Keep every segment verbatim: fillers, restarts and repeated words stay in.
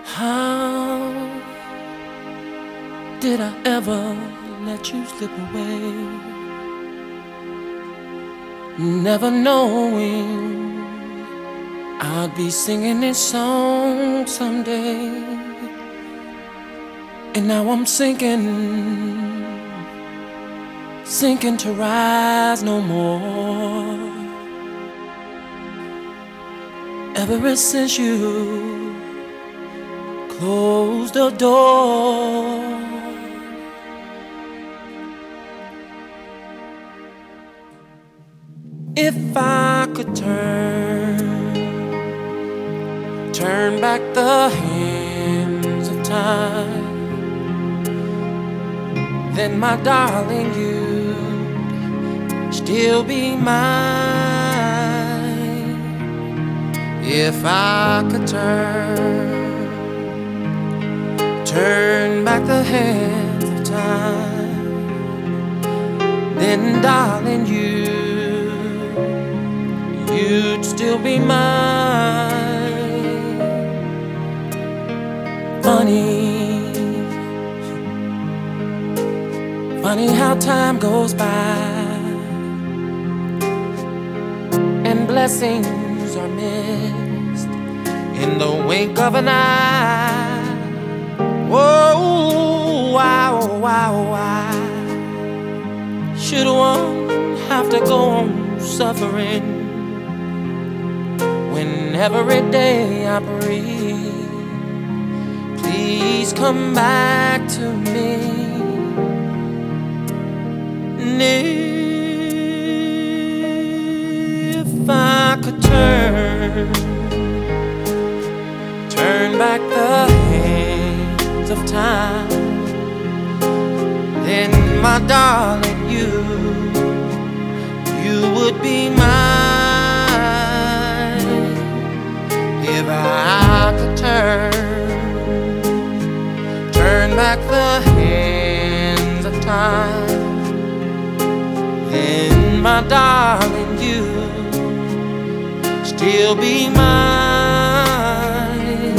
How did I ever let you slip away? Never knowing I'd be singing this song someday. And now I'm sinking, sinking to rise no more. Ever since you closed the door, if I could turn, turn back the hands of time, then my darling, you'd still be mine. If I could turn, turn back the hands of time, then darling, you, you'd still be mine. Funny, funny how time goes by and blessings are missed in the wink of an eye. Whoa, wow, wow, wow. Should one have to go on suffering when every day I breathe? Please come back to me. And if I could turn, turn back the hands of time, then my darling, you, you would be mine. If I could turn, turn back the hands of time, then my darling, you still be mine.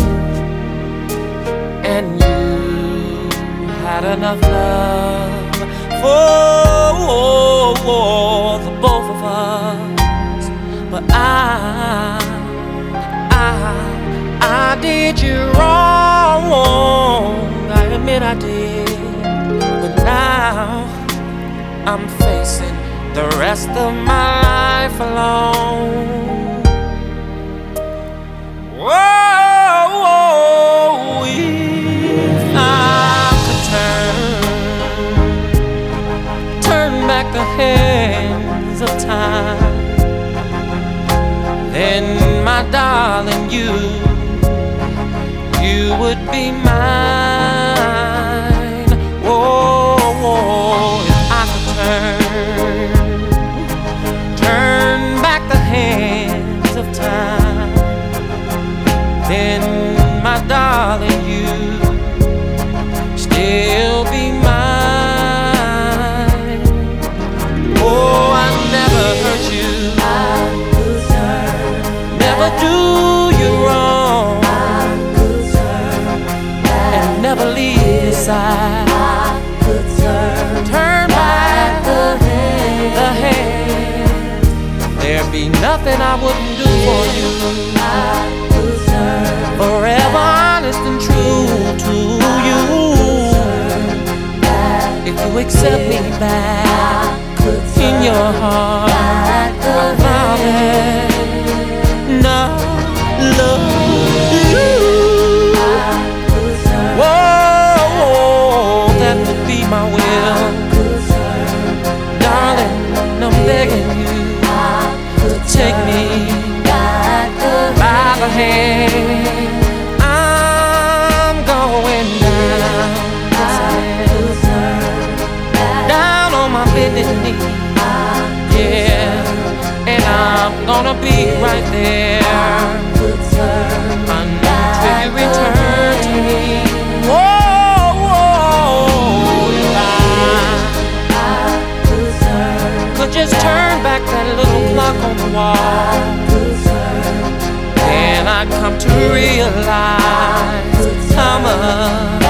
And you had enough love for the both of us, but I, I, I did you wrong. I admit I did, but now I'm facing the rest of my life alone. Whoa, whoa, if I could turn, turn back the hands of time, then my darling, you, you would be mine. Whoa, whoa, if I could turn, turn back the hands of time, then my darling, you still be mine. Oh, I never hurt you, never do you wrong, and never leave your side. Turn back the hand, there'd be nothing I wouldn't do for you. Forever honest and true to you. If you accept me back in your heart, I promise not love you. Whoa, that would be my will. Darling, I'm begging you to take me by the hand. I'm going down, down on my bended knee, yeah, and I'm gonna be right there until you return to me. Whoa, whoa, if I could just turn back that little clock on the wall, then I come to realize love.